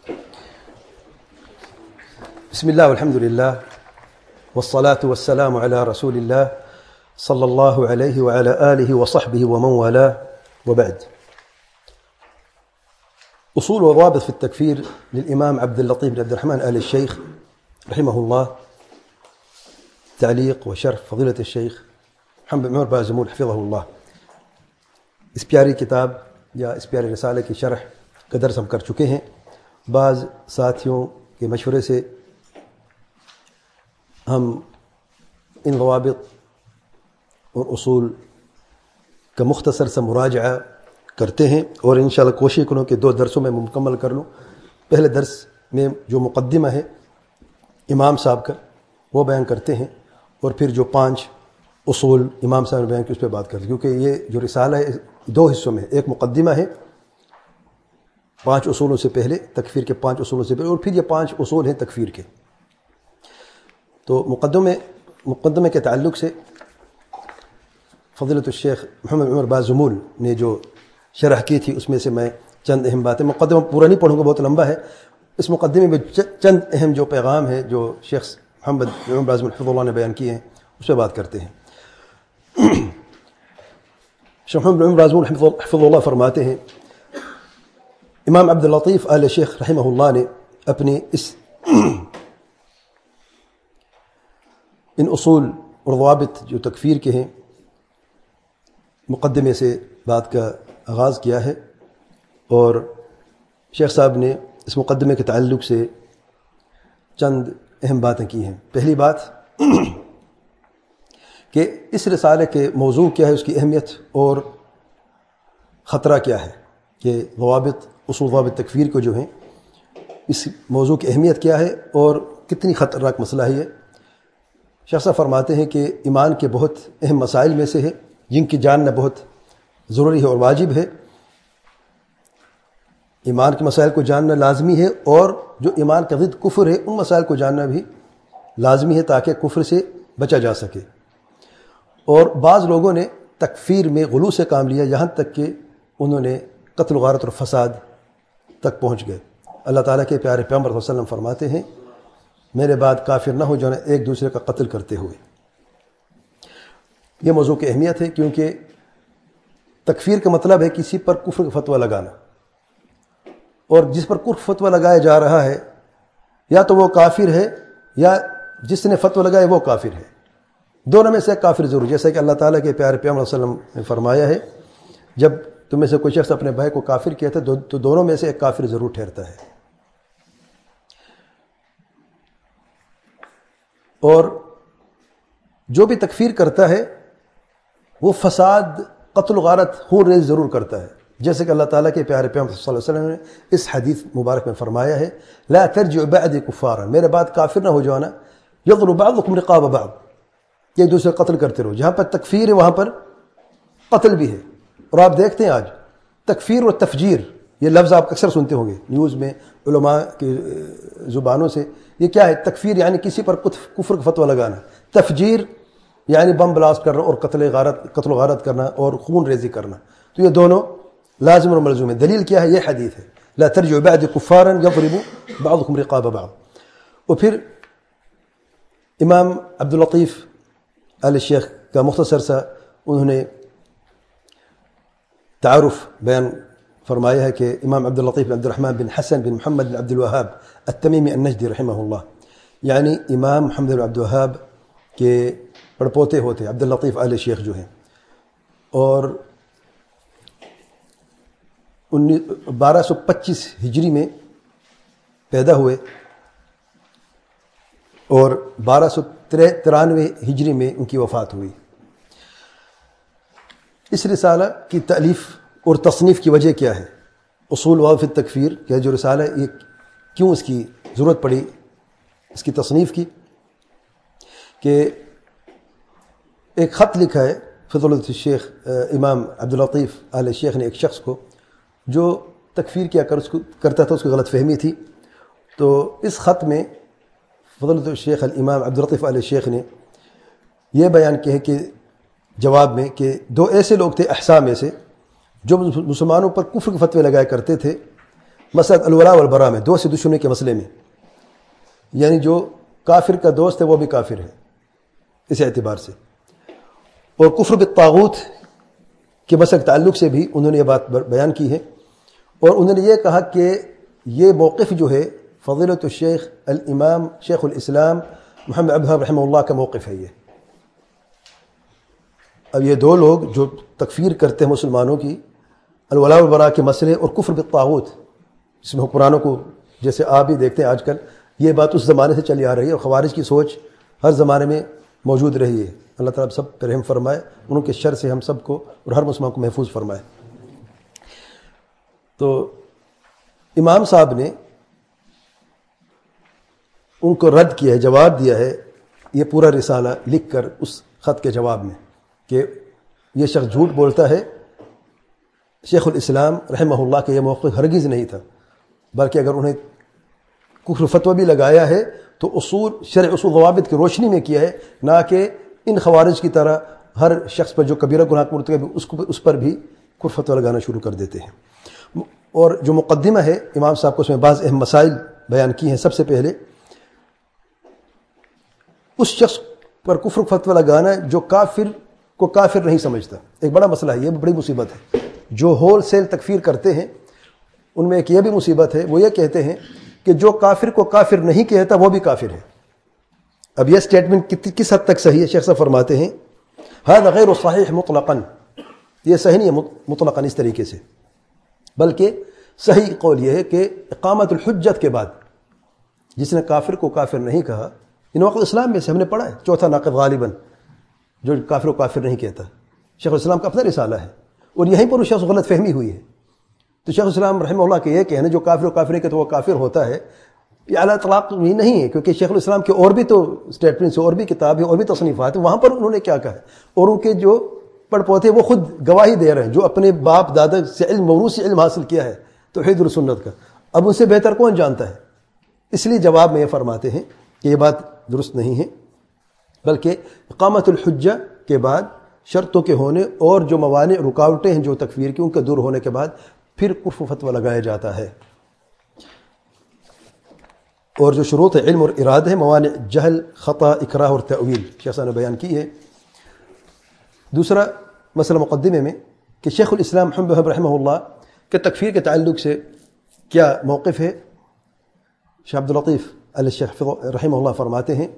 بسم الله والحمد لله والصلاة والسلام على رسول الله صلى الله عليه وعلى آله وصحبه ومن والاه، وبعد. أصول وضوابط في التكفير للإمام عبد اللطيف بن عبد الرحمن آل الشيخ رحمه الله. تعليق وشرح فضيلة الشيخ محمد بن عمر بازمول حفظه الله. اس پیاری کتاب یا اس پیارے رسالے کی شرح کا درس ہم کر چکے ہیں. بعض ساتھیوں کے مشورے سے ہم ان ضوابط اور اصول کا مختصر سا مراجعہ کرتے ہیں اور انشاءاللہ کوشش کروں کہ 2 درسوں میں مکمل کر لوں. پہلے درس میں جو مقدمہ ہے امام صاحب کا وہ بیان کرتے ہیں اور پھر جو 5 اصول امام صاحب نے بیان کی اس پہ بات کرتے ہیں، کیونکہ یہ جو رسالہ ہے 2 حصوں میں، ایک مقدمہ ہے 5 اصولوں سے پہلے، تکفیر کے 5 اصولوں سے پہلے، اور پھر یہ 5 اصول ہیں تکفیر کے. تو مقدمے کے تعلق سے فضیلۃ الشیخ محمد بن عمر بازمول نے جو شرح کی تھی اس میں سے میں چند اہم باتیں، مقدمہ پورا نہیں پڑھوں گا، بہت لمبا ہے. اس مقدمے میں چند اہم جو پیغام ہے جو شیخ محمد بن عمر بازمول حفظ اللہ نے بیان کیے ہیں اس پہ بات کرتے ہیں. شیخ محمد بن عمر بازمول حفظ اللہ فرماتے ہیں، امام عبد اللطیف آل شیخ رحمہ اللہ نے اپنی ان اصول اور ضوابط جو تکفیر کے ہیں مقدمے سے بات کا آغاز کیا ہے، اور شیخ صاحب نے اس مقدمے کے تعلق سے چند اہم باتیں کی ہیں. پہلی بات کہ اس رسالے کے موضوع کیا ہے، اس کی اہمیت اور خطرہ کیا ہے، کہ ضوابط اصول ضوابط تکفیر کو جو ہیں اس موضوع کی اہمیت کیا ہے اور کتنی خطرناک مسئلہ ہے یہ. شیخ صاحب فرماتے ہیں کہ ایمان کے بہت اہم مسائل میں سے ہے جن کی جاننا بہت ضروری ہے اور واجب ہے. ایمان کے مسائل کو جاننا لازمی ہے، اور جو ایمان کا ضد کفر ہے ان مسائل کو جاننا بھی لازمی ہے تاکہ کفر سے بچا جا سکے. اور بعض لوگوں نے تکفیر میں غلو سے کام لیا، یہاں تک کہ انہوں نے قتل و غارت اور فساد تک پہنچ گئے. اللہ تعالیٰ کے پیارے پیغمبر صلی اللہ علیہ وسلم فرماتے ہیں، میرے بعد کافر نہ ہو جو ایک دوسرے کا قتل کرتے ہوئے. یہ موضوع کی اہمیت ہے کیونکہ تکفیر کا مطلب ہے کسی پر کفر کا فتویٰ لگانا، اور جس پر کفر فتویٰ لگایا جا رہا ہے یا تو وہ کافر ہے یا جس نے فتویٰ لگایا وہ کافر ہے. دونوں میں سے کافر ضرور، جیسا کہ اللہ تعالیٰ کے پیارے پیغمبر صلی اللہ علیہ وسلم نے فرمایا ہے، جب تم میں سے کوئی شخص اپنے بھائی کو کافر کہتا ہے تو دونوں میں سے ایک کافر ضرور ٹھہرتا ہے. اور جو بھی تکفیر کرتا ہے وہ فساد، قتل و غارت، خون ریزی ضرور کرتا ہے، جیسے کہ اللہ تعالیٰ کے پیارے پیغمبر صلی اللہ علیہ وسلم نے اس حدیث مبارک میں فرمایا ہے، لا ترجعوا بعدی کفارا، میرے بعد کافر نہ ہو جانا، یضرب بعضکم رقاب بعض، ایک دوسرے قتل کرتے رہو. جہاں پر تکفیر ہے وہاں پر قتل بھی ہے. اور آپ دیکھتے ہیں آج تکفیر اور تفجیر، یہ لفظ آپ اکثر سنتے ہوں گے نیوز میں علماء کی زبانوں سے. یہ کیا ہے؟ تکفیر یعنی کسی پر کفر کا فتویٰ لگانا، تفجیر یعنی بم بلاسٹ کرنا اور قتل و غارت کرنا اور خون ریزی کرنا. تو یہ دونوں لازم اور ملزوم ہے. دلیل کیا ہے؟ یہ حدیث ہے، لا ترجعوا بعدی کفارا یضرب بعضکم رقاب بعض. اور پھر امام عبد اللطیف آل شیخ کا مختصر سا انہوں نے تعارف بیان فرمایا ہے کہ امام عبد اللطیف بن عبد الرحمن بن حسن بن محمد بن عبد الوهاب التمیمی النجدی رحمہ اللہ، یعنی امام محمد بن عبد الوهاب کے پڑپوتے ہوتے عبد اللطیف آل شیخ جو ہیں، اور 1225 ہجری میں پیدا ہوئے اور 1293 ہجری میں ان کی وفات ہوئی. اس رسالہ کی تالیف اور تصنیف کی وجہ کیا ہے؟ اصول وضوابط تکفیر کہ جو رسالہ یہ کیوں اس کی ضرورت پڑی اس کی تصنیف کی، کہ ایک خط لکھا ہے فضیلۃ الشیخ امام عبد اللطیف آل شیخ نے ایک شخص کو جو تکفیر کیا کرتا تھا، اس کی غلط فہمی تھی. تو اس خط میں فضیلۃ الشیخ الامام عبد اللطیف آل شیخ نے یہ بیان کیا ہے کہ جواب میں کہ 2 ایسے لوگ تھے احساء میں سے جو مسلمانوں پر کفر کے فتوے لگایا کرتے تھے، مسئلہ الولاء والبراء میں، دوست دشمنی کے مسئلے میں، یعنی جو کافر کا دوست ہے وہ بھی کافر ہے اس اعتبار سے. اور کفر بالطاغوت کے مسئلے کے تعلق سے بھی انہوں نے یہ بات بیان کی ہے، اور انہوں نے یہ کہا کہ یہ موقف جو ہے فضیلۃ الشیخ الامام شیخ الاسلام محمد عبد الوہاب رحمہ اللہ کا موقف ہے یہ. اب یہ دو لوگ جو تکفیر کرتے ہیں مسلمانوں کی الولاء والبراء کے مسئلے اور کفر بالطاغوت، جس میں حکمرانوں کو، جیسے آپ بھی دیکھتے ہیں آج کل یہ بات اس زمانے سے چلی آ رہی ہے، اور خوارج کی سوچ ہر زمانے میں موجود رہی ہے. اللہ تعالیٰ سب پر رحم فرمائے، ان کے شر سے ہم سب کو اور ہر مسلمان کو محفوظ فرمائے. تو امام صاحب نے ان کو رد کیا ہے، جواب دیا ہے یہ پورا رسالہ لکھ کر اس خط کے جواب میں کہ یہ شخص جھوٹ بولتا ہے. شیخ الاسلام رحمہ اللہ کا یہ موقف ہرگز نہیں تھا، بلکہ اگر انہیں کفر فتویٰ بھی لگایا ہے تو شرع اصول ضوابط کی روشنی میں کیا ہے، نہ کہ ان خوارج کی طرح ہر شخص پر جو کبیرہ گناہ مرتکب اس پر بھی کفر فتویٰ لگانا شروع کر دیتے ہیں. اور جو مقدمہ ہے امام صاحب کو اس میں بعض اہم مسائل بیان کی ہیں. سب سے پہلے اس شخص پر کفر فتویٰ لگانا جو کافر کو کافر نہیں سمجھتا، ایک بڑا مسئلہ ہے، یہ بڑی مصیبت ہے. جو ہول سیل تکفیر کرتے ہیں ان میں ایک یہ بھی مصیبت ہے، وہ یہ کہتے ہیں کہ جو کافر کو کافر نہیں کہتا وہ بھی کافر ہے. اب یہ سٹیٹمنٹ کس حد تک صحیح ہے؟ شیخ صاحب فرماتے ہیں هذا غیر صحیح مطلقاً، یہ صحیح نہیں ہے مطلقاً اس طریقے سے، بلکہ صحیح قول یہ ہے کہ اقامت الحجت کے بعد جس نے کافر کو کافر نہیں کہا، ان وقت اسلام میں سے ہم نے پڑھا ہے چوتھا ناقض غالباً جو کافر کو کافر نہیں کہتا، شیخ الاسلام کا اپنا رسالہ ہے، اور یہیں پر اس شخص غلط فہمی ہوئی ہے. تو شیخ الاسلام رحمہ اللہ کے یہ کہنا جو کافر و کافر کہ تو وہ کافر ہوتا ہے، یہ اعلیٰ اطلاق بھی نہیں ہے، کیونکہ شیخ الاسلام کے اور بھی تو اسٹیٹمنٹس اور بھی کتاب ہیں اور بھی تصنیفات ہیں، وہاں پر انہوں نے کیا کہا ہے، اور ان کے جو پڑھ پوتے وہ خود گواہی دے رہے ہیں جو اپنے باپ دادا سے علم، موروث سے علم حاصل کیا ہے توحید اور سنت کا. اب ان سے بہتر کون جانتا ہے؟ اس لیے جواب میں یہ فرماتے ہیں کہ یہ بات درست نہیں ہے، بلکہ اقامت الحجہ کے بعد شرطوں کے ہونے اور جو موانع رکاوٹیں ہیں جو تکفیر کی ان کے دور ہونے کے بعد پھر کفر فتویٰ لگایا جاتا ہے. اور جو شروط علم اور ارادہ ہے، موانع جہل، خطا، اکراہ اور تأویل شیخ صاحب نے بیان کی ہے. دوسرا مسئلہ مقدمے میں کہ شیخ الاسلام محمد بن عبد الوہاب رحمہ اللہ کے تکفیر کے تعلق سے کیا موقف ہے. شیخ عبد اللطیف الشیخ رحمہ اللہ فرماتے ہیں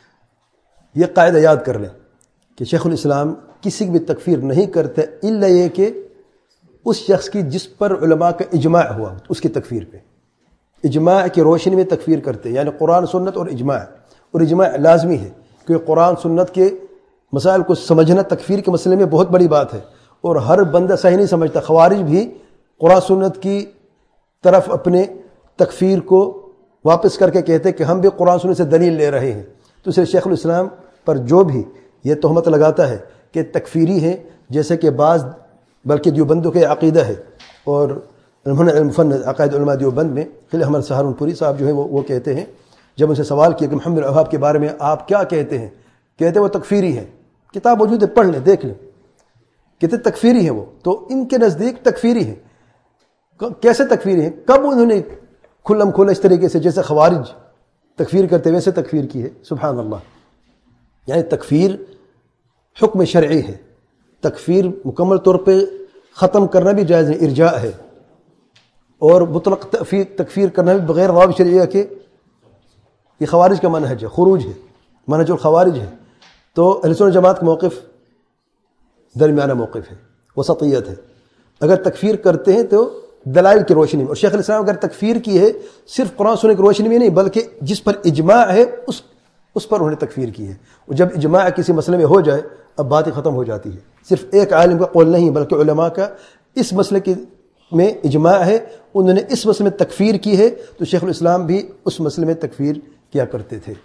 یہ قاعدہ یاد کر لیں کہ شیخ الاسلام کسی بھی تکفیر نہیں کرتے الا یہ کہ اس شخص کی جس پر علماء کا اجماع ہوا اس کی تکفیر پہ، اجماع کی روشنی میں تکفیر کرتے ہیں، یعنی قرآن سنت اور اجماع لازمی ہے، کیونکہ قرآن سنت کے مسائل کو سمجھنا تکفیر کے مسئلے میں بہت بڑی بات ہے، اور ہر بندہ صحیح نہیں سمجھتا. خوارج بھی قرآن سنت کی طرف اپنے تکفیر کو واپس کر کے کہتے کہ ہم بھی قرآن سنت سے دلیل لے رہے ہیں. تو اسے شیخ الاسلام پر جو بھی یہ تہمت لگاتا ہے کہ تکفیری ہیں، جیسے کہ بعض بلکہ دیوبندوں کے عقیدہ ہے، اور انہوں نے المفند عقائد علماء دیوبند میں خلیل احمد سہارنپوری صاحب جو ہیں وہ کہتے ہیں، جب ان سے سوال کیا کہ محمد بن عبد الوہاب کے بارے میں آپ کیا کہتے ہیں، کہتے وہ تکفیری ہیں. کتاب موجود ہے، پڑھ لیں، دیکھ لیں، کہتے تکفیری ہیں وہ. تو ان کے نزدیک تکفیری ہیں. کیسے تکفیری ہیں؟ کب انہوں نے کھلم کھلا اس طریقے سے جیسے خوارج تکفیر کرتے ویسے تکفیر کی ہے؟ سبحان اللہ. یعنی تکفیر حکم شرعی ہے، تکفیر مکمل طور پہ ختم کرنا بھی جائز نہیں، ارجاء ہے، اور مطلق تکفیر کرنا بھی بغیر ضوابط شرعیہ کے یہ خوارج کا منہج ہے، خروج ہے، منہج الخوارج ہے. تو اہل سنت جماعت کا موقف درمیانہ موقف ہے، وسطیت ہے. اگر تکفیر کرتے ہیں تو دلائل کی روشنی میں، اور شیخ الاسلام اگر تکفیر کی ہے صرف قرآن سنت کی روشنی میں نہیں بلکہ جس پر اجماع ہے اس پر انہوں نے تکفیر کی ہے. اور جب اجماع کسی مسئلے میں ہو جائے اب بات ہی ختم ہو جاتی ہے. صرف ایک عالم کا قول نہیں بلکہ علماء کا اس مسئلے میں اجماع ہے، انہوں نے اس مسئلے میں تکفیر کی ہے، تو شیخ الاسلام بھی اس مسئلے میں تکفیر کیا کرتے تھے.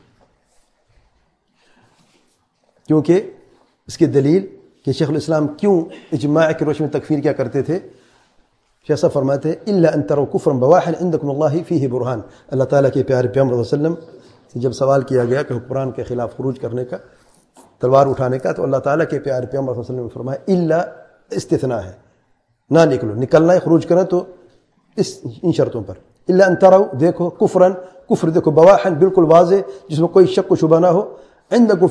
کیونکہ اس کی دلیل کہ شیخ الاسلام کیوں اجماع کی روشنی میں تکفیر کیا کرتے تھے، شیخ صاحب فرماتے ہیں الا ان تروا کفرا بواحا عندکم اللہ فیہ برہان. اللہ تعالیٰ کے پیارے پیغمبر صلی اللہ علیہ وسلم سے جب سوال کیا گیا کہ حکمران کے خلاف خروج کرنے کا، تلوار اٹھانے کا، تو اللہ تعالیٰ کے پیارے پیغمبر صلی اللہ علیہ وسلم نے فرمایا الا استثناء ہے، نہ نکلو، نکلنا ہے خروج کرنا تو ان شرطوں پر. الا ان تروا دیکھو کفرن کفر دیکھو بواحن بالکل واضح جس میں کوئی شک و شبہ نہ ہو. عندکم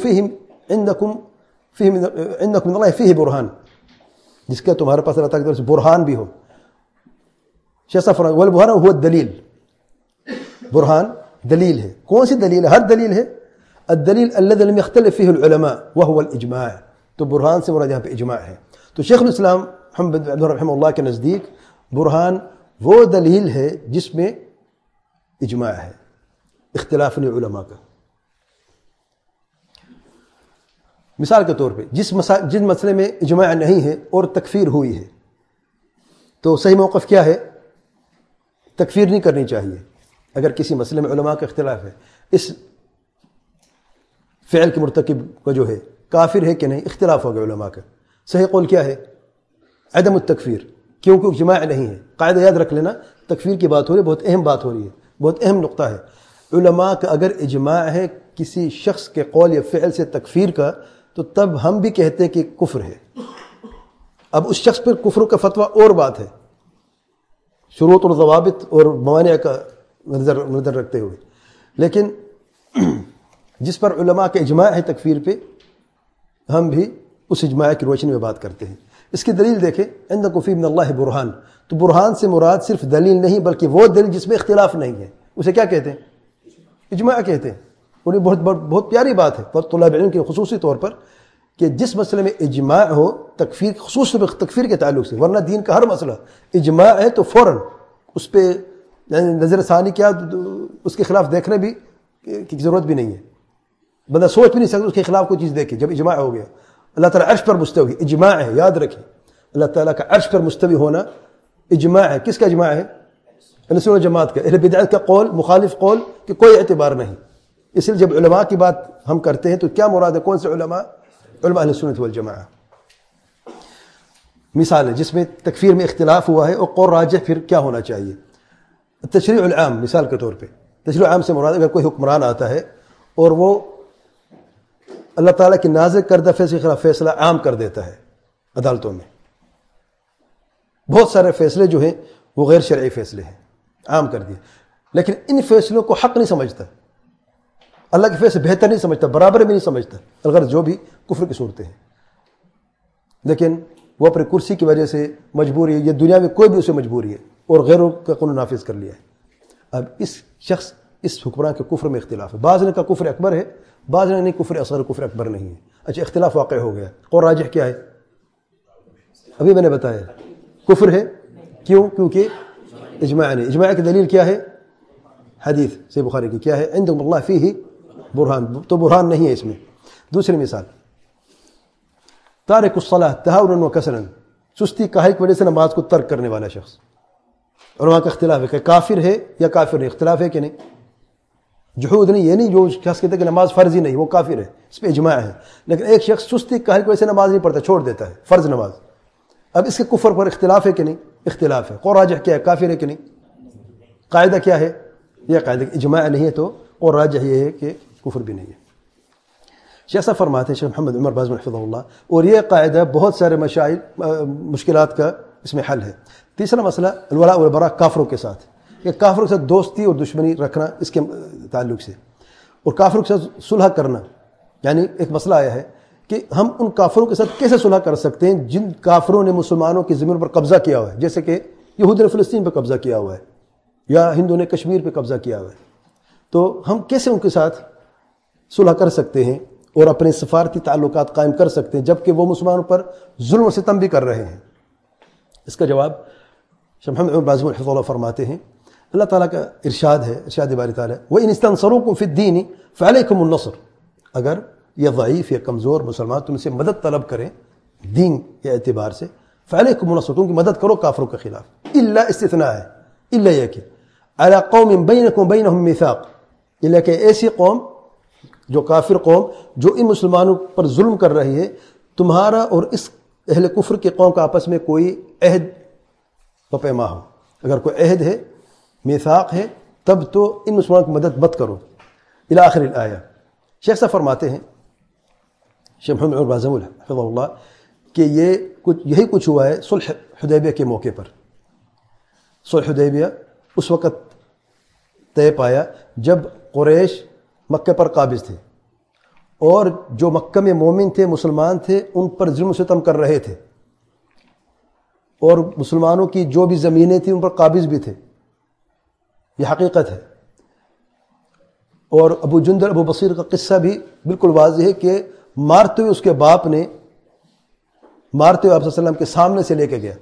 من اللہ فیہ برہان جس کا تمہارے پاس اللہ تعالیٰ کی طرف سے برہان بھی ہو. شیخ صاحب فرماتے ہیں والبرہان هو الدلیل. برہان دلیل ہے. کون سی دلیل ہے؟ ہر دلیل ہے. الدلیل الذي لم يختلف فيه العلماء وهو الاجماع. تو برہان سے مراد یہاں پہ اجماع ہے. تو شیخ الاسلام محمد بن عبد الوہاب رحمہ اللہ کے نزدیک برہان وہ دلیل ہے جس میں اجماع ہے، اختلاف نہیں علماء کا. مثال کے طور پہ جن مسئلے میں اجماع نہیں ہے اور تکفیر ہوئی ہے تو صحیح موقف کیا ہے؟ تکفیر نہیں کرنی چاہیے. اگر کسی مسئلے میں علماء کا اختلاف ہے اس فعل کے مرتکب کا جو ہے کافر ہے کہ نہیں، اختلاف ہو گیا علماء کا. صحیح قول کیا ہے؟ عدم التکفیر، کیونکہ اجماع نہیں ہے. قاعدہ یاد رکھ لینا، تکفیر کی بات ہو رہی ہے، بہت اہم بات ہو رہی ہے، بہت اہم نقطہ ہے. علماء کا اگر اجماع ہے کسی شخص کے قول یا فعل سے تکفیر کا تو تب ہم بھی کہتے ہیں کہ کفر ہے. اب اس شخص پر کفر کا فتویٰ اور بات ہے، شروط اور ضوابط اور موانع کا نظر رکھتے ہوئے. لیکن جس پر علماء کا اجماع ہے تکفیر پہ ہم بھی اس اجماع کی روشنی میں بات کرتے ہیں. اس کی دلیل دیکھیں عندکم فی من اللہ برہان. تو برہان سے مراد صرف دلیل نہیں بلکہ وہ دلیل جس میں اختلاف نہیں ہے، اسے کیا کہتے ہیں؟ اجماع کہتے ہیں. اور یہ بہت پیاری بات ہے طلاب علم کے خصوصی طور پر کہ جس مسئلے میں اجماع ہو تکفیر، خصوصاً تکفیر کے تعلق سے، ورنہ دین کا ہر مسئلہ اجماع ہے تو فوراً اس پہ نظر ثانی کیا اس کے خلاف دیکھنے بھی کی ضرورت بھی نہیں ہے. بندہ سوچ بھی نہیں سکتا اس کے خلاف کوئی چیز دیکھے جب اجماع ہو گیا. اللہ تعالیٰ عرش پر مستوی اجماع ہے، یاد رکھیں اللہ تعالیٰ کا عرش پر مستوی ہونا اجماع ہے. کس کا اجماع ہے؟ اہل سنت والجماعت کا. اہل بدعت کا قول، مخالف قول کہ کوئی اعتبار نہیں. اس لیے جب علماء کی بات ہم کرتے ہیں تو کیا مراد ہے؟ کون سے علماء؟ علماء اہل سنت والجماعہ. مثال ہے جس میں تکفیر میں اختلاف ہوا ہے اور قول راجح پھر کیا ہونا چاہیے. تشریع العام، مثال کے طور پہ تشریع العام سے مراد اگر کوئی حکمران آتا ہے اور وہ اللہ تعالیٰ کی نازل کردہ فیصلے کے خلاف فیصلہ عام کر دیتا ہے عدالتوں میں. بہت سارے فیصلے جو ہیں وہ غیر شرعی فیصلے ہیں، عام کر دیے، لیکن ان فیصلوں کو حق نہیں سمجھتا، اللہ کے فیصلے بہتر نہیں سمجھتا، برابر میں نہیں سمجھتا، الغرض جو بھی کفر کی صورتیں ہیں. لیکن وہ اپنی کرسی کی وجہ سے مجبوری ہے، یہ دنیا میں کوئی بھی اسے مجبوری ہے اور غیروں کا قانون نافذ کر لیا ہے. اب اس شخص اس حکمران کے کفر میں اختلاف ہے. بعض نے کا کفر اکبر ہے، بعض نے نہیں کفر اصغر، کفر اکبر نہیں ہے. اچھا اختلاف واقع ہو گیا، قول راجح کیا ہے؟ ابھی میں نے بتایا کفر ہے. کیوں؟ کیونکہ اجماع نہیں. اجماع کی دلیل کیا ہے؟ حدیث صحیح بخاری کی کیا ہے؟ عندکم اللہ فیہ برہان. تو برہان نہیں ہے اس میں. دوسری مثال تارک الصلاۃ تہاونا وکسلا، سستی کاہلی کی وجہ سے نماز کو ترک کرنے والا شخص. علماء کا اختلاف ہے کہ کافر ہے یا کافر نہیں. اختلاف ہے کہ نہیں؟ جحود نہیں، یہ نہیں جو شخص کہتے ہیں کہ نماز فرض ہی نہیں وہ کافر ہے، اس پہ اجماع ہے. لیکن ایک شخص سستی کاہلی کی وجہ سے نماز نہیں پڑھتا، چھوڑ دیتا ہے فرض نماز. اب اس کے کفر پر اختلاف ہے کہ نہیں؟ اختلاف ہے. قول راجح کیا ہے؟ کافر ہے کہ نہیں؟ قاعدہ کیا ہے؟ یہ قاعدہ اجماع نہیں ہے تو قول راجح یہ ہے کہ کفر بھی نہیں ہے. شیخ صاحب فرماتے ہیں، شیخ محمد عمر باز حفظہ اللہ، اور یہ قاعدہ بہت سارے مسائل مشکلات کا اس میں حل ہے. تیسرا مسئلہ الولاء والبراء کافروں کے ساتھ، کہ کافروں کے ساتھ دوستی اور دشمنی رکھنا اس کے تعلق سے، اور کافروں کے ساتھ صلح کرنا. یعنی ایک مسئلہ آیا ہے کہ ہم ان کافروں کے ساتھ کیسے صلح کر سکتے ہیں جن کافروں نے مسلمانوں کی زمین پر قبضہ کیا ہوا ہے، جیسے کہ یہود نے فلسطین پہ قبضہ کیا ہوا ہے یا ہندو نے کشمیر پہ قبضہ کیا ہوا ہے. تو ہم کیسے ان کے ساتھ صلح کر سکتے ہیں اور اپنے سفارتی تعلقات قائم کر سکتے ہیں جبکہ وہ مسلمانوں پر ظلم و ستم بھی کر رہے ہیں؟ اس کا جواب شیخ محمد عمر باز حفظہ اللہ فرماتے ہیں، اللہ تعالیٰ کا ارشاد ہے، ارشاد باری تعالیٰ، وَإِنِ اسْتَنصَرُوكُمْ فِي الدِّينِ فَعَلَيْكُمُ النَّصْرُ. اگر یہ ضعیف یا کمزور مسلمان تم سے مدد طلب کریں دین کے اعتبار سے، فَعَلَيْكُمُ النَّصْرُ، تم کی مدد کرو کافروں کے خلاف. الا استثناء ہے، الا یہ کہ عَلَى قَوْمٍ بَيْنَكُمْ وَبَيْنَهُمْ مِيثَاقٌ، الا کہ ایسی قوم جو کافر قوم جو ان مسلمانوں پر ظلم کر رہی ہے، تمہارا اور اس اہل کفر کی قوم کا آپس میں کوئی عہد و پیما ہو. اگر کوئی عہد ہے، میثاق ہے، تب تو ان مسلمانوں کی مدد مت کرو. الی آخر الآیہ. شیخ صاحب فرماتے ہیں، شیخ محمد عمر باز حفظہ اللہ، کہ یہی کچھ ہوا ہے صلح حدیبیہ کے موقع پر. صلح حدیبیہ اس وقت طے پایا جب قریش مکہ پر قابض تھے اور جو مکہ میں مومن تھے، مسلمان تھے، ان پر ظلم و ستم کر رہے تھے، اور مسلمانوں کی جو بھی زمینیں تھیں ان پر قابض بھی تھے. یہ حقیقت ہے. اور ابو جندل ابو بصیر کا قصہ بھی بالکل واضح ہے کہ مارتے ہوئے اس کے باپ نے مارتے ہوئے آپ صلی اللہ علیہ وسلم کے سامنے سے لے کے گیا،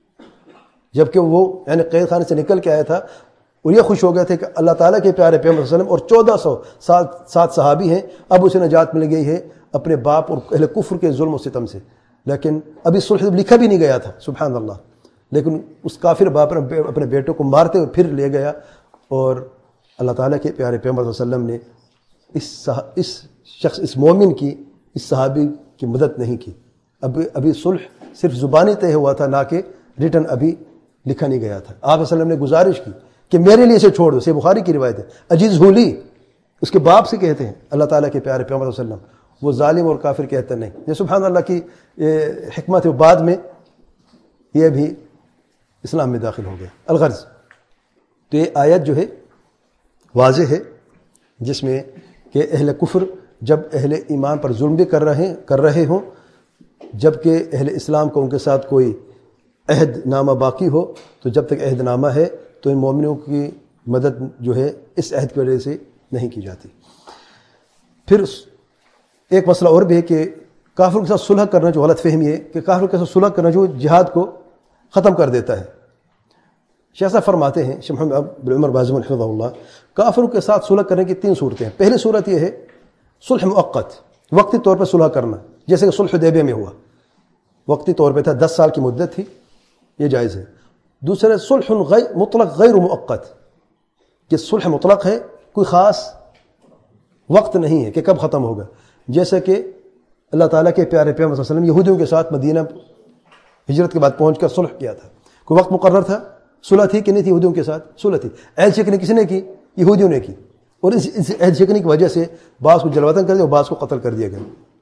جبکہ وہ یعنی قید خانے سے نکل کے آیا تھا اور یہ خوش ہو گئے تھے کہ اللہ تعالیٰ کے پیارے پیغمبر صلی اللہ علیہ وسلم اور 1400 صحابی ہیں، اب اسے نجات مل گئی ہے اپنے باپ اور اہل کفر کے ظلم و ستم سے. لیکن ابھی صلح لکھا بھی نہیں گیا تھا، سبحان اللہ، لیکن اس کافر باپ نے اپنے بیٹوں کو مارتے ہوئے پھر لے گیا. اور اللہ تعالیٰ کے پیارے پیغمبر صلی اللہ علیہ وسلم نے اس شخص، اس مومن کی، اس صحابی کی مدد نہیں کی. ابھی صلح صرف زبانی طے ہوا تھا، نہ کہ ریٹن ابھی لکھا نہیں گیا تھا. آپ صلی اللہ علیہ وسلم نے گزارش کی کہ میرے لیے اسے چھوڑ دو. صحیح بخاری کی روایت ہے. عجیز ہولی اس کے باپ سے کہتے ہیں اللہ تعالیٰ کے پیارے پیغمبر صلی اللہ علیہ وسلم، وہ ظالم اور کافر کہتے نہیں. یہ سبحان اللہ کی حکمت ہے. بعد میں یہ بھی اسلام میں داخل ہو گیا. الغرض تو یہ آیت جو ہے واضح ہے، جس میں کہ اہل کفر جب اہل ایمان پر ظلم بھی کر رہے ہوں، جبکہ اہل اسلام کو ان کے ساتھ کوئی عہد نامہ باقی ہو، تو جب تک عہد نامہ ہے تو ان مومنوں کی مدد جو ہے اس عہد کی وجہ سے نہیں کی جاتی. پھر ایک مسئلہ اور بھی ہے کہ کافروں کے ساتھ صلح کرنا، جو غلط فہمی ہے کہ کافروں کے ساتھ صلح کرنا جو جہاد کو ختم کر دیتا ہے. شیخ صاحب فرماتے ہیں، شیخ محمد بن عمر بازمون حفظہ اللہ، کافروں کے ساتھ صلح کرنے کی 3 صورتیں ہیں. پہلی صورت یہ ہے صلح مؤقت، وقتی طور پر صلح کرنا، جیسے کہ صلح حدیبیہ میں ہوا، وقتی طور پہ تھا، 10 سال کی مدت تھی، یہ جائز ہے. دوسرے صلح مطلق غیر مؤقت، کہ صلح مطلق ہے، کوئی خاص وقت نہیں ہے کہ کب ختم ہوگا. جیسے کہ اللہ تعالیٰ کے پیارے پیغمبر صلی اللہ علیہ وسلم یہودیوں کے ساتھ مدینہ ہجرت کے بعد پہنچ کر صلح کیا تھا. کوئی وقت مقرر تھا؟ صلح تھی کہ نہیں تھی؟ یہودیوں کے ساتھ صلح تھی. عہد شکنی کس نے کی؟ یہودیوں نے کی، اور اس عہد شکنی کی وجہ سے بعض کو جلوطن کر دیا اور بعض کو قتل کر دیا گیا.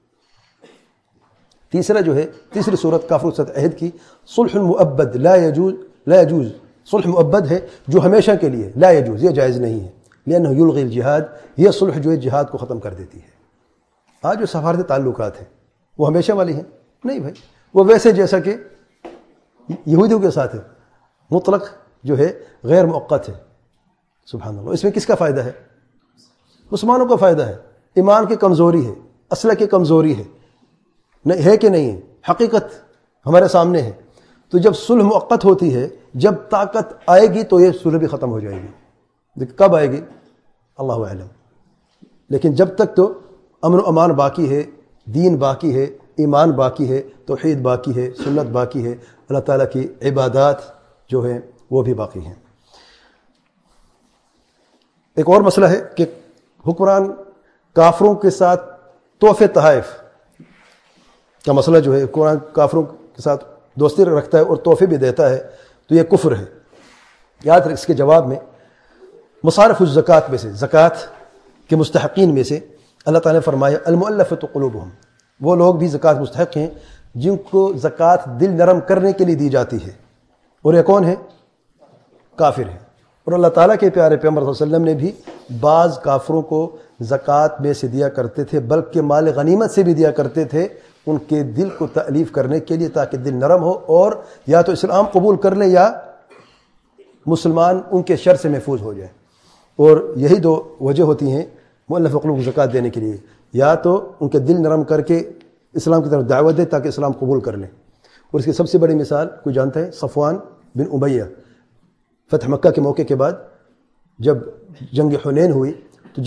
تیسرا جو ہے، تیسری صورت کافروں کے ساتھ عہد کی، صلح مؤبد، لا یجوز. صلح مؤبد ہے جو ہمیشہ کے لیے، لا یجوز، یہ جائز نہیں ہے. لأنه یلغی الجہاد، یہ صلح جو ہے جہاد کو ختم کر دیتی ہے. آج جو سفارتی تعلقات ہیں وہ ہمیشہ والی ہیں؟ نہیں بھائی، وہ ویسے جیسا کہ یہودیوں کے ساتھ ہے، مطلق جو ہے غیر مؤقت ہے. سبحان اللہ. اس میں کس کا فائدہ ہے؟ مسلمانوں کا فائدہ ہے. ایمان کی کمزوری ہے، اسلحہ کی کمزوری ہے کہ نہیں ہے؟ حقیقت ہمارے سامنے ہے. تو جب صلح مؤقت ہوتی ہے، جب طاقت آئے گی تو یہ صلح بھی ختم ہو جائے گی. کب آئے گی اللہ اعلم، لیکن جب تک تو امن و امان باقی ہے، دین باقی ہے، ایمان باقی ہے، توحید باقی ہے، سنت باقی ہے، اللہ تعالیٰ کی عبادات جو ہیں وہ بھی باقی ہیں. ایک اور مسئلہ ہے کہ حکمران کافروں کے ساتھ تحفے تحائف کا مسئلہ جو ہے، حکمران کافروں کے ساتھ دوستی رکھتا ہے اور تحفے بھی دیتا ہے، تو یہ کفر ہے. یاد رکھ، اس کے جواب میں مصارف الزکوٰۃ میں سے، زکوٰۃ کے مستحقین میں سے اللہ تعالیٰ نے فرمایا المؤلفۃ قلوبہم، وہ لوگ بھی زکوٰۃ مستحق ہیں جن کو زکوٰۃ دل نرم کرنے کے لیے دی جاتی ہے. اور یہ کون ہے؟ کافر ہے. اور اللہ تعالیٰ کے پیارے پیغمبر صلی اللہ علیہ وسلم نے بھی بعض کافروں کو زکوٰۃ میں سے دیا کرتے تھے، بلکہ مال غنیمت سے بھی دیا کرتے تھے، ان کے دل کو تألیف کرنے کے لیے، تاکہ دل نرم ہو اور یا تو اسلام قبول کر لیں یا مسلمان ان کے شر سے محفوظ ہو جائے. اور یہی 2 وجہ ہوتی ہیں مؤلف قلوب کو زکوٰۃ دینے کے لیے، یا تو ان کے دل نرم کر کے اسلام کی طرف دعوت دے تاکہ اسلام قبول کر لیں. اور اس کی سب سے بڑی مثال کوئی جانتا ہے؟ صفوان بن امیہ. فتح مکہ کے موقع کے بعد جب جنگ حنین ہوئی تو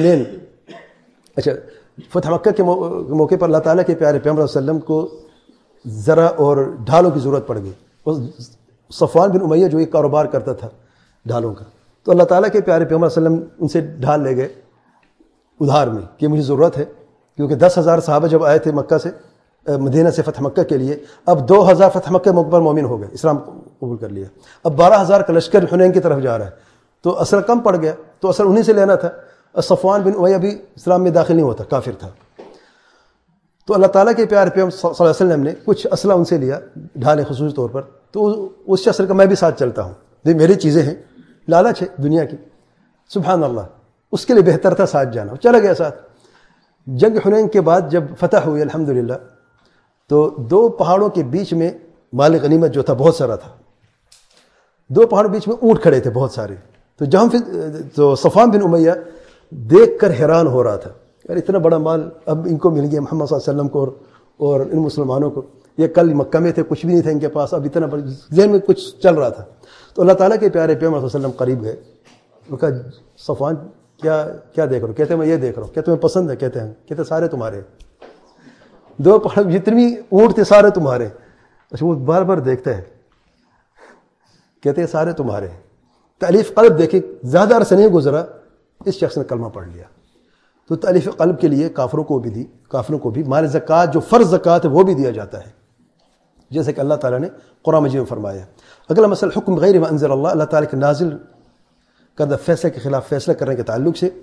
فتح مکہ کے موقع پر اللہ تعالیٰ کے پیارے پیغمبر صلی اللہ علیہ وسلم کو زرع اور ڈھالوں کی ضرورت پڑ گئی. اور صفوان بن امیہ جو ایک کاروبار کرتا تھا ڈھالوں کا، تو اللہ تعالیٰ کے پیارے پیغمبر صلی اللہ علیہ وسلم ان سے ڈھال لے گئے ادھار میں کہ مجھے ضرورت ہے، کیونکہ 10,000 صحابہ جب آئے تھے مکہ سے، مدینہ سے فتح مکہ کے لیے، اب 2,000 فتح مکہ موقع پر مومن ہو گئے، اسلام قبول کر لیا. اب 12,000 کا لشکر حنین کی طرف جا رہا ہے، تو اثر کم پڑ گیا، تو اثر انہیں سے لینا تھا. صفوان بن امیہ بھی اسلام میں داخل نہیں ہوتا، کافر تھا. تو اللہ تعالیٰ کے پیارے پیغمبر صلی اللہ علیہ وسلم نے کچھ اسلحہ ان سے لیا، ڈھالے خصوصی طور پر. تو اس اثر کا میں بھی ساتھ چلتا ہوں، یہ میری چیزیں ہیں، لالچ ہے دنیا کی، سبحان اللہ، اس کے لیے بہتر تھا ساتھ جانا، چلا گیا ساتھ۔ جنگ حنین کے بعد جب فتح ہوئی الحمدللہ، تو 2 پہاڑوں کے بیچ میں مال غنیمت جو تھا بہت سارا تھا، 2 پہاڑوں کے بیچ میں اونٹ کھڑے تھے بہت سارے، تو صفوان بن امیہ دیکھ کر حیران ہو رہا تھا، یار اتنا بڑا مال اب ان کو مل گیا، محمد صلی اللہ علیہ وسلم کو اور ان مسلمانوں کو، یہ کل مکہ میں تھے کچھ بھی نہیں تھا ان کے پاس، اب اتنا بڑا، ذہن میں کچھ چل رہا تھا۔ تو اللہ تعالیٰ کے پیارے پیغمبر صلی اللہ علیہ وسلم قریب گئے، انہوں نے کہا صفوان کیا دیکھ رہے ہو؟ کہتے ہیں میں یہ دیکھ رہا ہوں۔ کیا تمہیں پسند ہے؟ کہتے سارے تمہارے، 2 پہاڑ جتنی اونٹ تھے سارے تمہارے۔ اچھا وہ بار بار دیکھتا ہے، کہتے ہیں سارے تمہارے۔ تألیف قلب دیکھیں، زیادہ عرصہ نہیں گزرا اس شخص نے کلمہ پڑھ لیا۔ تو تألیف قلب کے لیے کافروں کو بھی مال زکوٰۃ جو فرض زکوٰۃ ہے وہ بھی دیا جاتا ہے، جیسے کہ اللہ تعالیٰ نے قرآن مجید میں فرمایا۔ اگلا مسئلہ حکم غیر ما انزل اللہ، اللہ تعالیٰ کے نازل کردہ فیصلے کے خلاف فیصلہ کرنے کے تعلق سے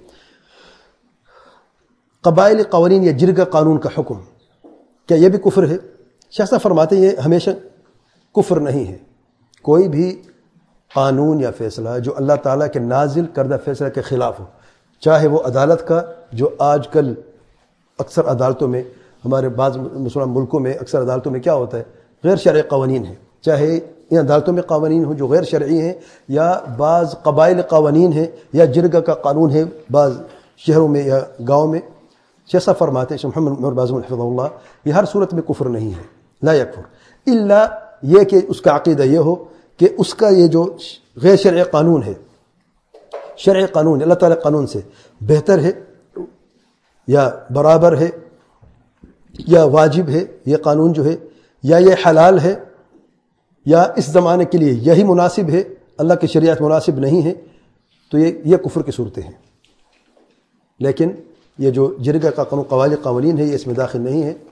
قبائلی قوانین یا جرگہ قانون کا حکم، کیا یہ بھی کفر ہے؟ شیخ صاحب فرماتے ہیں یہ ہمیشہ کفر نہیں ہے، کوئی بھی قانون یا فیصلہ جو اللہ تعالیٰ کے نازل کردہ فیصلہ کے خلاف ہو، چاہے وہ عدالت کا، جو آج کل اکثر عدالتوں میں، ہمارے بعض مسلمان ملکوں میں اکثر عدالتوں میں کیا ہوتا ہے، غیر شرعی قوانین ہیں، چاہے ان عدالتوں میں قوانین ہوں جو غیر شرعی ہیں، یا بعض قبائل قوانین ہیں، یا جرگہ کا قانون ہے بعض شہروں میں یا گاؤں میں۔ شیخ صاحب فرماتے ہیں، شیخ محمد عمر باز حفظہ اللہ، یہ ہر صورت میں کفر نہیں ہے، لا یکفر، الا یہ کہ اس کا عقیدہ یہ ہو کہ اس کا یہ جو غیر شرعی قانون ہے، شرعی قانون اللہ تعالیٰ قانون سے بہتر ہے یا برابر ہے یا واجب ہے، یہ قانون جو ہے، یا یہ حلال ہے، یا اس زمانے کے لیے یہی مناسب ہے، اللہ کی شریعت مناسب نہیں ہے، تو یہ کفر کی صورتیں ہیں۔ لیکن یہ جو جرگہ کا قانون، قوانین ہے، یہ اس میں داخل نہیں ہے،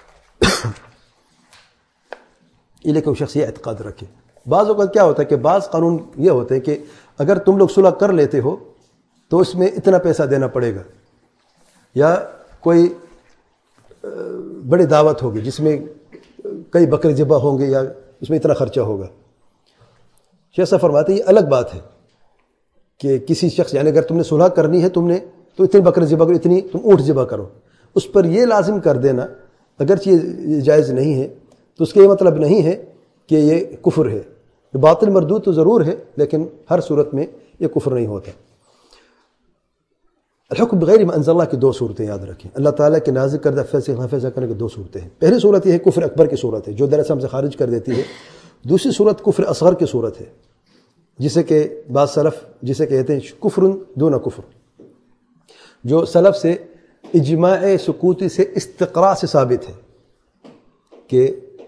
یہ لیکن شخص یہ اعتقاد رکھے۔ بعض اوقات کیا ہوتا ہے کہ بعض قانون یہ ہوتے ہیں کہ اگر تم لوگ صلح کر لیتے ہو تو اس میں اتنا پیسہ دینا پڑے گا، یا کوئی بڑی دعوت ہوگی جس میں کئی بکرے ذبح ہوں گے، یا اس میں اتنا خرچہ ہوگا۔ شیخ صاحب فرماتے ہیں یہ الگ بات ہے کہ کسی شخص، یعنی اگر تم نے صلح کرنی ہے تو اتنے بکرے ذبح کرو، اتنی تم اونٹ ذبح کرو، اس پر یہ لازم کر دینا اگرچہ یہ جائز نہیں ہے، تو اس کا یہ مطلب نہیں ہے کہ یہ کفر ہے۔ باطل مردود تو ضرور ہے، لیکن ہر صورت میں یہ کفر نہیں ہوتا۔ الحکم بغیر ما انزل اللہ کی 2 صورتیں یاد رکھیں، اللہ تعالیٰ کے نازل کردہ فیصلہ کرنے کی 2 صورتیں ہیں۔ پہلی صورت یہ ہے کفر اکبر کی صورت ہے، جو دین اسلام سے خارج کر دیتی ہے۔ دوسری صورت کفر اصغر کی صورت ہے، جسے کہ بعض سلف جسے کہتے ہیں کفر دون کفر، جو سلف سے اجماع سکوتی سے استقراء سے ثابت ہے کہ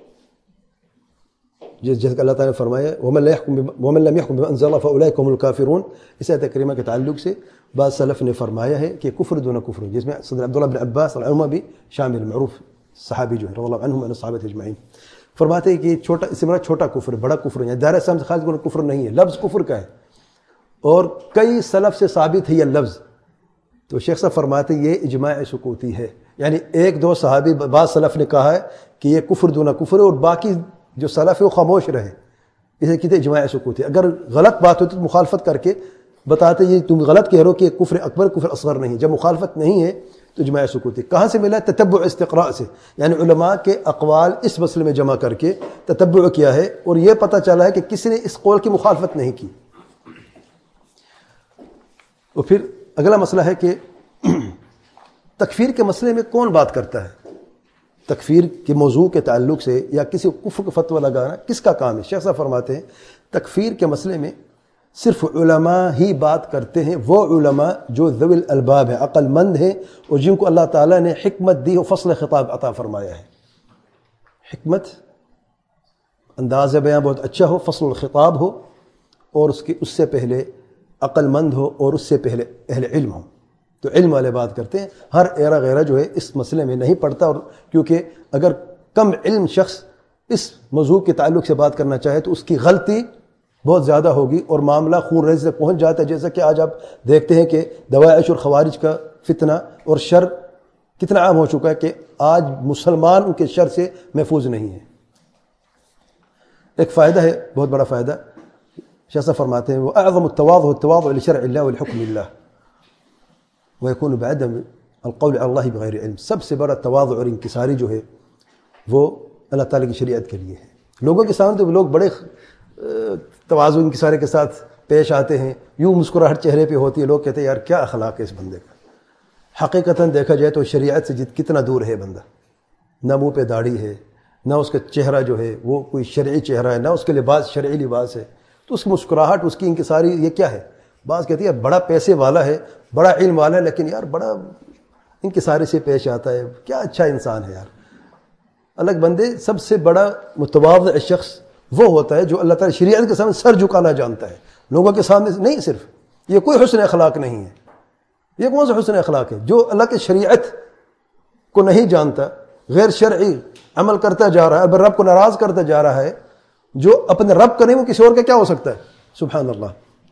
جیسے کہ اللہ تعالیٰ نے فرمایا وَمَن لَمْ يَحْكُم بِمَا أَنزَلَ اللَّهُ فَأُولَٰئِكَ هُمُ الْكَافِرُونَ، اس آیت کریمہ کے تعلق سے بعض سلف نے فرمایا ہے کہ کفر دون کفر، جس میں صدر عبداللہ بن عباس رضی اللہ عنہما بھی شامل، معروف صحابی جو ہے رضی اللہ عنہم ان الصحابہ اجمعین، فرماتے ہیں کہ چھوٹا، اس سے مراد چھوٹا کفر، بڑا کفر یعنی دائرہ اسلام سے خارج کفر نہیں ہے، لفظ کفر کا ہے، اور کئی سلف سے ثابت ہے یہ لفظ۔ تو شیخ صاحب فرماتے ہیں یہ اجماع سکوتی ہے، یعنی 1-2 صحابی بعض سلف نے کہا ہے کہ یہ کفر دون کفر ہے، اور باقی جو سلف ہے وہ خاموش رہے، اسے کہتے اجماع سکوتی۔ اگر غلط بات ہوتی تو مخالفت کر کے بتاتے یہ تم غلط کہہ رہو کہ کفر اکبر کفر اصغر نہیں، جب مخالفت نہیں ہے تو اجماع سکوتی۔ کہاں سے ملا؟ تتبع استقراء سے، یعنی علماء کے اقوال اس مسئلے میں جمع کر کے تتبع کیا ہے، اور یہ پتہ چلا ہے کہ کسی نے اس قول کی مخالفت نہیں کی۔ اور پھر اگلا مسئلہ ہے کہ تکفیر کے مسئلے میں کون بات کرتا ہے؟ تکفیر کے موضوع کے تعلق سے یا کسی کفر کا فتویٰ لگانا کس کا کام ہے؟ شیخ صاحب فرماتے ہیں تکفیر کے مسئلے میں صرف علماء ہی بات کرتے ہیں، وہ علماء جو ذوی الالباب ہیں، عقل مند ہیں، اور جن کو اللہ تعالیٰ نے حکمت دی اور فصل خطاب عطا فرمایا ہے۔ حکمت، انداز بیان بہت اچھا ہو، فصل الخطاب ہو، اور اس سے پہلے عقل مند ہو، اور اس سے پہلے اہل علم ہو، تو علم والے بات کرتے ہیں۔ ہر ایرا غیرہ جو ہے اس مسئلے میں نہیں پڑتا، اور کیونکہ اگر کم علم شخص اس موضوع کے تعلق سے بات کرنا چاہے تو اس کی غلطی بہت زیادہ ہوگی اور معاملہ خون ریزی سے پہنچ جاتا ہے، جیسا کہ آج آپ دیکھتے ہیں کہ دواعش اور خوارج کا فتنہ اور شر کتنا عام ہو چکا ہے کہ آج مسلمان ان کے شر سے محفوظ نہیں ہے۔ ایک فائدہ ہے، بہت بڑا فائدہ، شیخ صاحب فرماتے ہیں وہ اعظم التواضع التواضع لشرع اللہ ولحکم اللہ ويكون بعدم القول على الله بغیر علم. سب سے بڑا تواضع اور انکساری جو ہے وہ اللہ تعالیٰ کی شریعت کے لیے ہے. لوگوں کے سامنے تو لوگ بڑے تواضع انکساری کے ساتھ پیش آتے ہیں, یوں مسکراہٹ چہرے پہ ہوتی ہے, لوگ کہتے ہیں یار کیا اخلاق ہے اس بندے کا. حقیقتاً دیکھا جائے تو شریعت سے کتنا دور ہے بندہ. نہ منہ پہ داڑھی ہے, نہ اس کا چہرہ جو ہے وہ کوئی شرعی چہرہ ہے, نہ اس کے لباس شرعی لباس ہے. تو اس کی مسکراہٹ, اس کی انکساری یہ کیا ہے؟ بعض کہتی ہے بڑا پیسے والا ہے, بڑا علم والا ہے, لیکن یار بڑا انکساری سے پیش آتا ہے, کیا اچھا انسان ہے یار. الگ بندے سب سے بڑا متواضع شخص وہ ہوتا ہے جو اللہ تعالی شریعت کے سامنے سر جھکانا جانتا ہے, لوگوں کے سامنے نہیں. صرف یہ کوئی حسن اخلاق نہیں ہے. یہ کون سا حسن اخلاق ہے؟ جو اللہ کی شریعت کو نہیں جانتا, غیر شرعی عمل کرتا جا رہا ہے, رب کو ناراض کرتا جا رہا ہے. جو اپنے رب کا نہیں وہ کسی اور کا کیا ہو سکتا ہے؟ سبحان اللہ.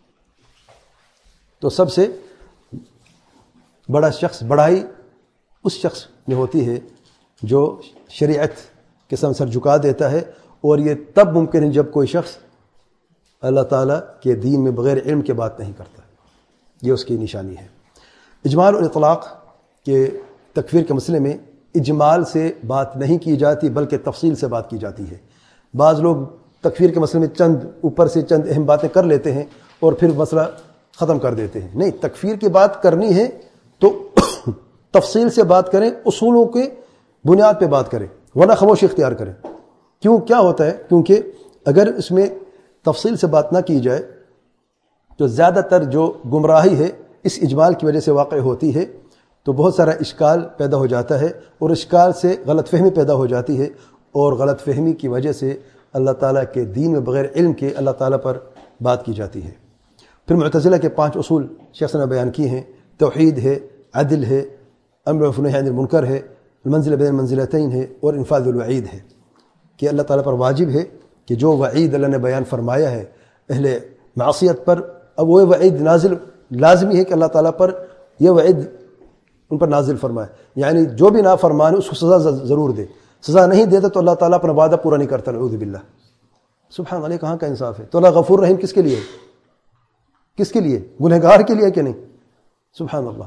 تو سب سے بڑا شخص, بڑائی اس شخص میں ہوتی ہے جو شریعت کے سامنے سر جھکا دیتا ہے, اور یہ تب ممکن ہے جب کوئی شخص اللہ تعالیٰ کے دین میں بغیر علم کے بات نہیں کرتا. یہ اس کی نشانی ہے. اجمال اور اطلاق کے تکفیر کے مسئلے میں اجمال سے بات نہیں کی جاتی بلکہ تفصیل سے بات کی جاتی ہے. بعض لوگ تکفیر کے مسئلے میں چند اوپر سے چند اہم باتیں کر لیتے ہیں اور پھر مسئلہ ختم کر دیتے ہیں. نہیں, تکفیر کی بات کرنی ہے تو تفصیل سے بات کریں, اصولوں کے بنیاد پہ بات کریں, ورنہ خاموشی اختیار کریں. کیوں, کیا ہوتا ہے؟ کیونکہ اگر اس میں تفصیل سے بات نہ کی جائے تو زیادہ تر جو گمراہی ہے اس اجمال کی وجہ سے واقع ہوتی ہے, تو بہت سارا اشکال پیدا ہو جاتا ہے, اور اشکال سے غلط فہمی پیدا ہو جاتی ہے, اور غلط فہمی کی وجہ سے اللہ تعالیٰ کے دین میں بغیر علم کے اللہ تعالیٰ پر بات کی جاتی ہے. پھر معتزلہ کے 5 اصول شیخ نے بیان کیے ہیں. توحید ہے, عدل ہے, امر بالمعروف و نہی عن المنکر ہے, المنزلہ بین المنزلتین ہے, اور انفاذ الوعید ہے. کہ اللہ تعالیٰ پر واجب ہے کہ جو وعید اللہ نے بیان فرمایا ہے اہل معصیت پر, اب وہ وعید نازل لازمی ہے کہ اللہ تعالیٰ پر یہ وعید ان پر نازل فرمائے. یعنی جو بھی نافرمان اس کو سزا ضرور دے. سزا نہیں دیتا تو اللہ تعالیٰ اپنا وعدہ پورا نہیں کرتا. نعوذ باللہ. سبحان اللہ, کہاں کا انصاف ہے؟ تو اللہ غفور رحیم کس کے لیے؟ کس کے لیے؟ گنہگار کے لیے کہ نہیں؟ سبحان اللہ.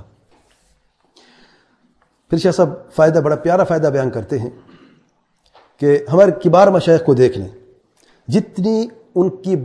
پھر شیخ صاحب فائدہ, بڑا پیارا فائدہ بیان کرتے ہیں کہ ہمارے کبار مشائخ کو دیکھ لیں, جتنی ان کی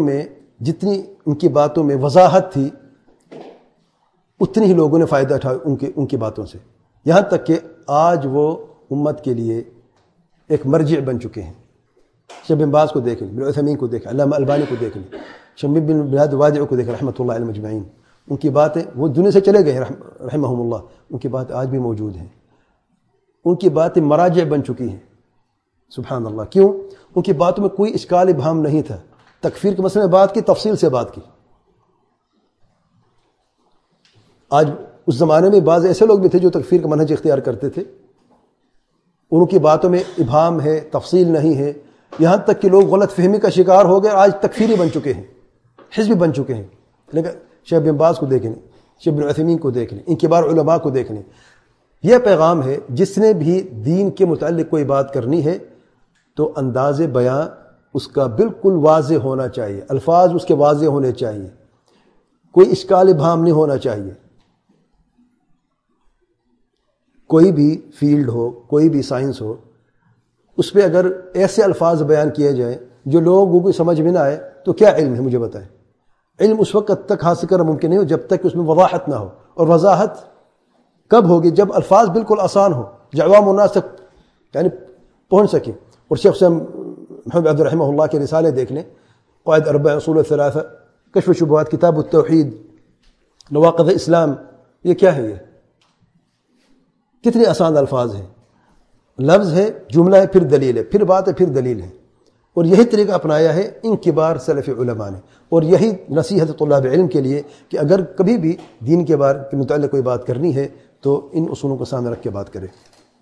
باتوں میں وضاحت تھی اتنی ہی لوگوں نے فائدہ اٹھایا ان کی باتوں سے, یہاں تک کہ آج وہ امت کے لیے ایک مرجع بن چکے ہیں. شیخ بن باز کو دیکھ لیں, ابن عثیمین کو دیکھ لیں, علامہ البانی کو دیکھ لیں, شیخ بن بلاد وادع کو دیکھ لیں رحمۃ اللہ علیہ مجمعین. ان کی باتیں, وہ دنیا سے چلے گئے رحمہم اللہ, ان کی باتیں آج بھی موجود ہیں. ان کی باتیں مراجع بن چکی ہیں. سبحان اللہ. کیوں؟ ان کی باتوں میں کوئی اشکال ابہام نہیں تھا. تکفیر کے مسئلے میں بات کی, تفصیل سے بات کی. آج اس زمانے میں بعض ایسے لوگ بھی تھے جو تکفیر کا منہج اختیار کرتے تھے, ان کی باتوں میں ابہام ہے, تفصیل نہیں ہے, یہاں تک کہ لوگ غلط فہمی کا شکار ہو گئے, آج تکفیری بن چکے ہیں, حزبی بن چکے ہیں. لیکن شیخ بن باز کو دیکھ لیں, شیخ بن عثیمین کو دیکھ لیں, ان کبار علماء کو دیکھ لیں. یہ پیغام ہے, جس نے بھی دین کے متعلق کوئی بات کرنی ہے تو انداز بیان اس کا بالکل واضح ہونا چاہیے, الفاظ اس کے واضح ہونے چاہیے, کوئی اشکال ابہام نہیں ہونا چاہیے. کوئی بھی فیلڈ ہو, کوئی بھی سائنس ہو, اس پہ اگر ایسے الفاظ بیان کیے جائیں جو لوگوں کو سمجھ میں نہ آئے تو کیا علم ہے؟ مجھے بتائیں. علم اس وقت تک حاصل کرنا ممکن نہیں ہو جب تک اس میں وضاحت نہ ہو. اور وضاحت کب ہوگی؟ جب الفاظ بالکل آسان ہو, جو عوام الناس تک یعنی پہنچ سکیں. اور شیخ حسین محمد عبد الرحمہ اللہ کے رسالے دیکھ لیں, قواعد اربع, اصول الثلاثہ, کشف الشبہات, کتاب التوحید, نواقض اسلام. یہ کیا ہے؟ یہ کتنے آسان الفاظ ہیں. لفظ ہے, جملہ ہے, پھر دلیل ہے, پھر بات ہے, پھر دلیل ہے. اور یہی طریقہ اپنایا ہے ان کبار سلف علماء نے. اور یہی نصیحت طلاب علم کے لیے کہ اگر کبھی بھی دین کے بارے کے متعلق کوئی بات کرنی ہے تو ان اصولوں کو سامنے رکھ کے بات کرے.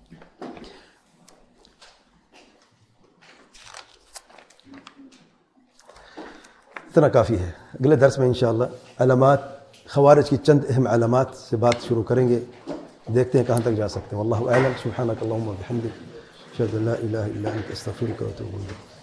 اتنا کافی ہے. اگلے درس میں انشاءاللہ علامات, خوارج کی چند اہم علامات سے بات شروع کریں گے. دیکھتے ہیں کہاں تک جا سکتے ہیں. واللہ اعلم. سبحانک اللہم و بحمدک, اشہد ان لا الہ الا انت, استغفرک و اتوب الیک.